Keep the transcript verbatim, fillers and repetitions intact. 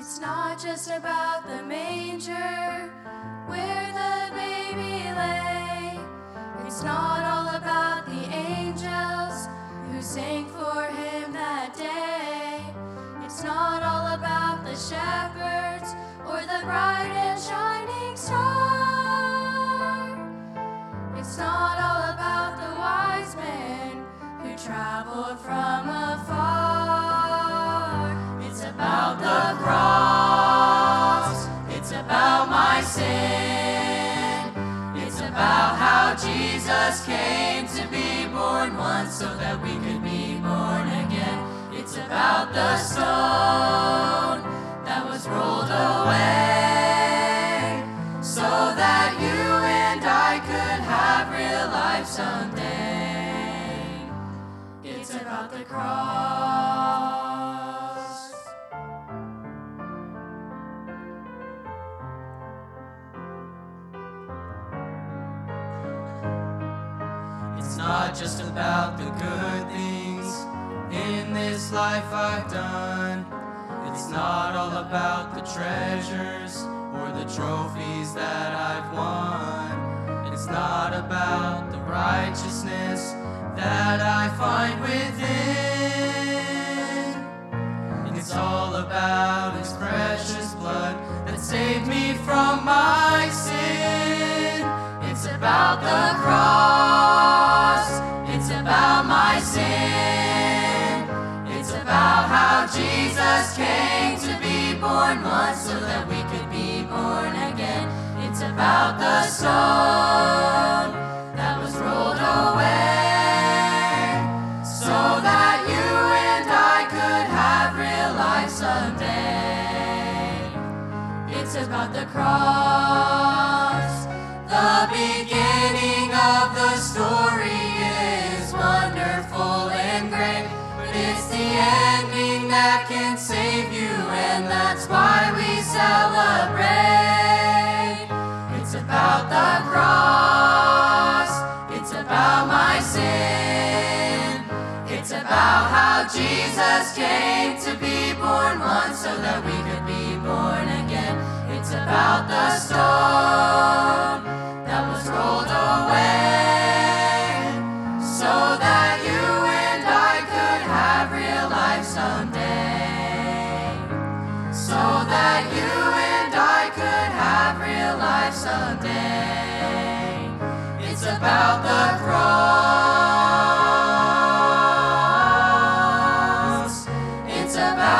It's not just about the manger where the baby lay. It's not all about the angels who sang for him that day. It's not all about the shepherds or the bright and shining star. It's not all about the wise men who traveled from afar. It's about the cross. It's about my sin. It's about how Jesus came to be born once so that we could be born again. It's about the stone that was rolled away so that you and I could have real life someday. It's about the cross. It's not just about the good things in this life I've done. It's not all about the treasures or the trophies that I've won. It's not about the righteousness that I find within. It's all about His precious blood that saved me from my sin. It's about the cross. It's about my sin. It's about how Jesus came to be born once so that we could be born again. It's about the stone that was rolled away so that you and I could have real life someday. It's about the cross. The beginning of the story is wonderful and great, but it's the ending that can save you, and that's why we celebrate. It's about the cross. It's about my sin. It's about how Jesus came to be born once so that we could be born again. It's about the stone that was rolled away so that you and I could have real life someday. So that you and I could have real life someday. It's about the cross. It's about